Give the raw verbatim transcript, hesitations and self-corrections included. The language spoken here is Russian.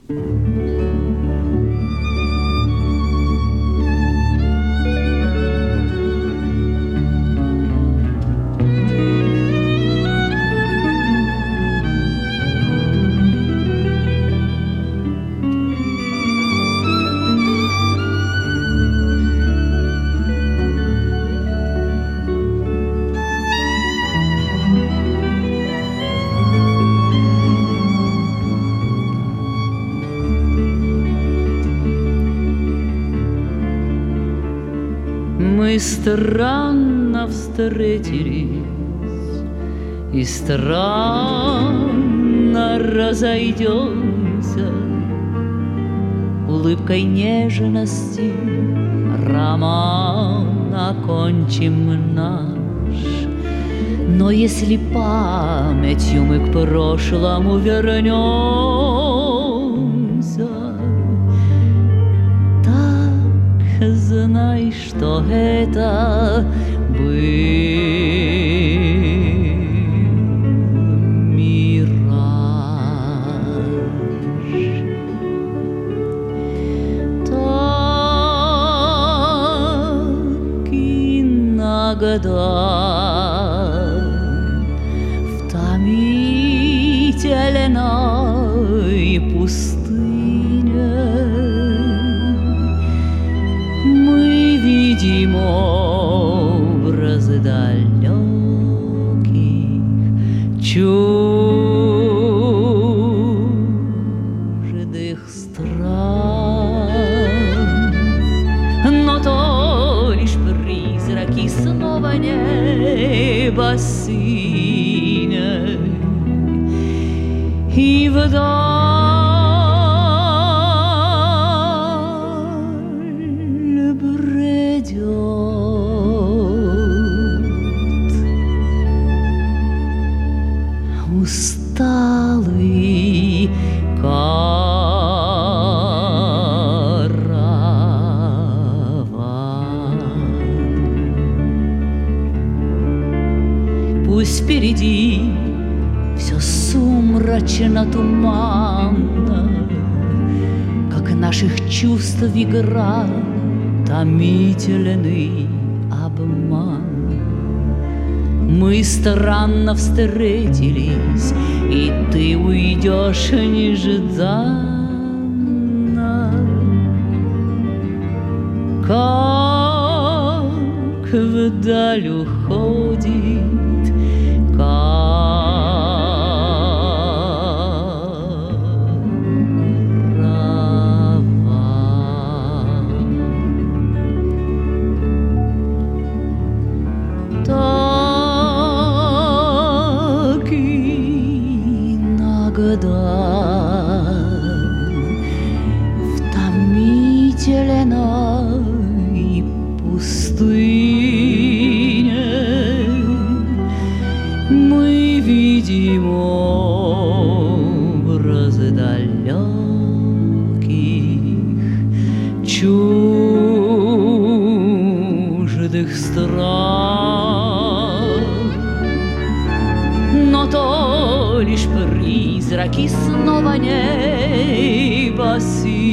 Мы странно встретились и странно разойдемся. Улыбкой нежности роман окончим наш. Но если памятью мы к прошлому вернемся, знай, что это был мираж. Так иногда в томительной пустыне видим образы далеких, чуждых стран. Но то лишь призраки снова неба синее, и вдаль усталый караван. Пусть впереди все сумрачно, туманно, как наших чувств игра, томительный обман. Мы странно встретились, и ты уйдешь нежданно, как вдаль уходит в томительной пустыне. Мы видим образы далеких, чуждых стран. Но то лишь призраки снова неба синего.